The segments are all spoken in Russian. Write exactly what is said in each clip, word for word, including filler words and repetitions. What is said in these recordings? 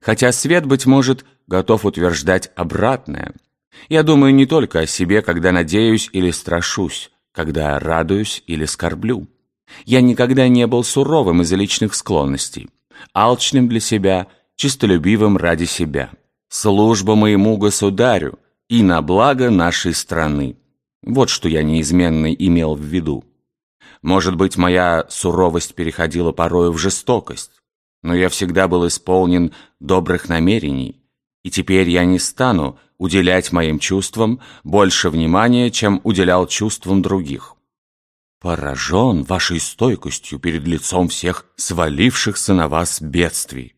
Хотя свет, быть может, готов утверждать обратное. Я думаю не только о себе, когда надеюсь или страшусь, когда радуюсь или скорблю. Я никогда не был суровым из-за личных склонностей, алчным для себя, честолюбивым ради себя. Служба моему государю и на благо нашей страны. Вот что я неизменно имел в виду. Может быть, моя суровость переходила порою в жестокость, но я всегда был исполнен добрых намерений, и теперь я не стану уделять моим чувствам больше внимания, чем уделял чувствам других. Поражен вашей стойкостью перед лицом всех свалившихся на вас бедствий.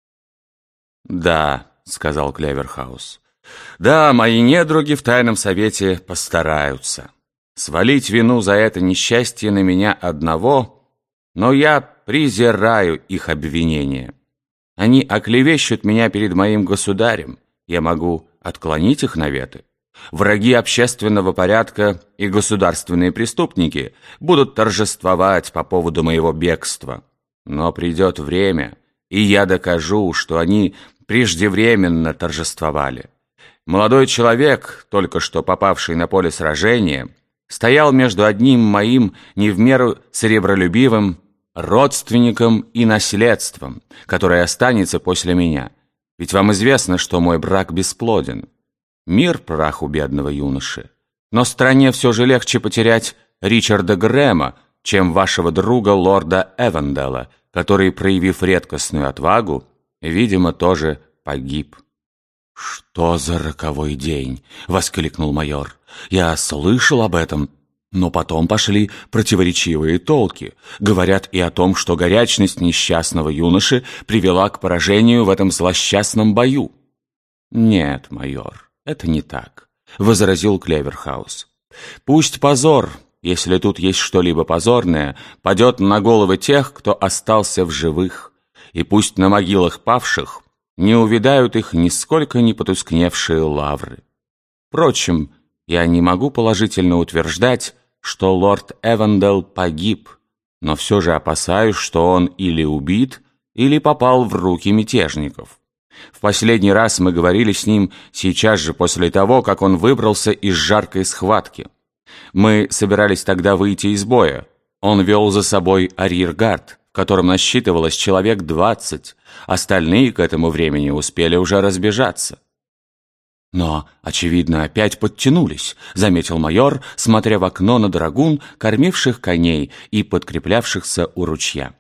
«Да», — сказал Клеверхаус, — «да, мои недруги в тайном совете постараются. Свалить вину за это несчастье на меня одного, но я презираю их обвинения. Они оклевещут меня перед моим государем, я могу отклонить их наветы. Враги общественного порядка и государственные преступники будут торжествовать по поводу моего бегства. Но придет время, и я докажу, что они преждевременно торжествовали. Молодой человек, только что попавший на поле сражения, стоял между одним моим не в меру серебролюбивым родственником и наследством, которое останется после меня. Ведь вам известно, что мой брак бесплоден. Мир праху бедного юноши. Но стране все же легче потерять Ричарда Грэма, чем вашего друга лорда Эвандела, который, проявив редкостную отвагу, видимо, тоже погиб». «Что за роковой день?» — воскликнул майор. «Я слышал об этом, но потом пошли противоречивые толки. Говорят и о том, что горячность несчастного юноши привела к поражению в этом злосчастном бою». «Нет, майор, это не так», — возразил Клеверхаус. «Пусть позор, если тут есть что-либо позорное, падет на головы тех, кто остался в живых, и пусть на могилах павших не увядают их нисколько не потускневшие лавры. Впрочем, я не могу положительно утверждать, что лорд Эвандел погиб, но все же опасаюсь, что он или убит, или попал в руки мятежников. В последний раз мы говорили с ним сейчас же после того, как он выбрался из жаркой схватки. Мы собирались тогда выйти из боя. Он вел за собой арьергард, в котором насчитывалось человек двадцать, остальные к этому времени успели уже разбежаться. «Но, очевидно, опять подтянулись», — заметил майор, смотря в окно на драгун, кормивших коней и подкреплявшихся у ручья.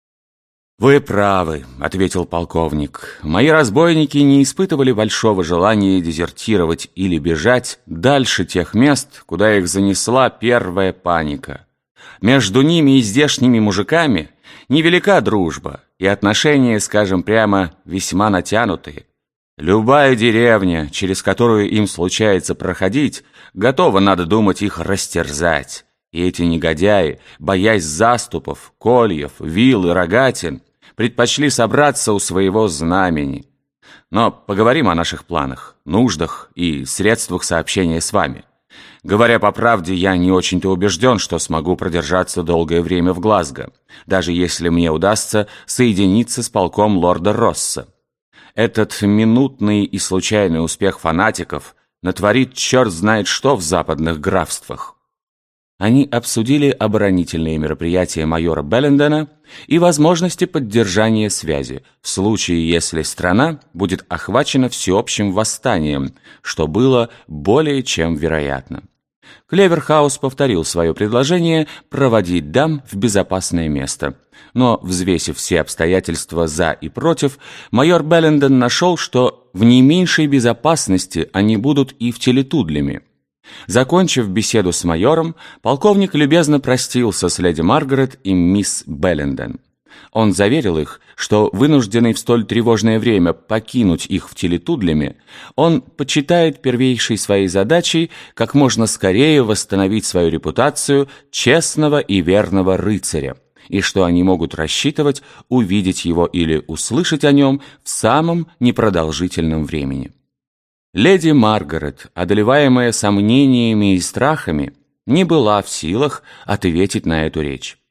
«Вы правы», — ответил полковник. «Мои разбойники не испытывали большого желания дезертировать или бежать дальше тех мест, куда их занесла первая паника. Между ними и здешними мужиками невелика дружба, и отношения, скажем прямо, весьма натянутые. Любая деревня, через которую им случается проходить, готова, надо думать, их растерзать. И эти негодяи, боясь заступов, кольев, вил и рогатин, предпочли собраться у своего знамени. Но поговорим о наших планах, нуждах и средствах сообщения с вами. Говоря по правде, я не очень-то убежден, что смогу продержаться долгое время в Глазго, даже если мне удастся соединиться с полком лорда Росса. Этот минутный и случайный успех фанатиков натворит черт знает что в западных графствах». Они обсудили оборонительные мероприятия майора Беллендена и возможности поддержания связи в случае, если страна будет охвачена всеобщим восстанием, что было более чем вероятно. Клеверхаус повторил свое предложение проводить дам в безопасное место. Но, взвесив все обстоятельства «за» и «против», майор Белленден нашел, что в не меньшей безопасности они будут и в Телетудлеме. Закончив беседу с майором, полковник любезно простился с леди Маргарет и мисс Белленден. Он заверил их, что, вынужденный в столь тревожное время покинуть их в Телетудлеме, он почитает первейшей своей задачей как можно скорее восстановить свою репутацию честного и верного рыцаря, и что они могут рассчитывать увидеть его или услышать о нем в самом непродолжительном времени. Леди Маргарет, одолеваемая сомнениями и страхами, не была в силах ответить на эту речь,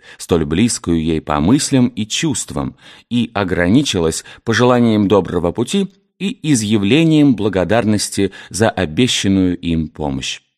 столь близкую ей по мыслям и чувствам, и ограничилась пожеланием доброго пути и изъявлением благодарности за обещанную им помощь.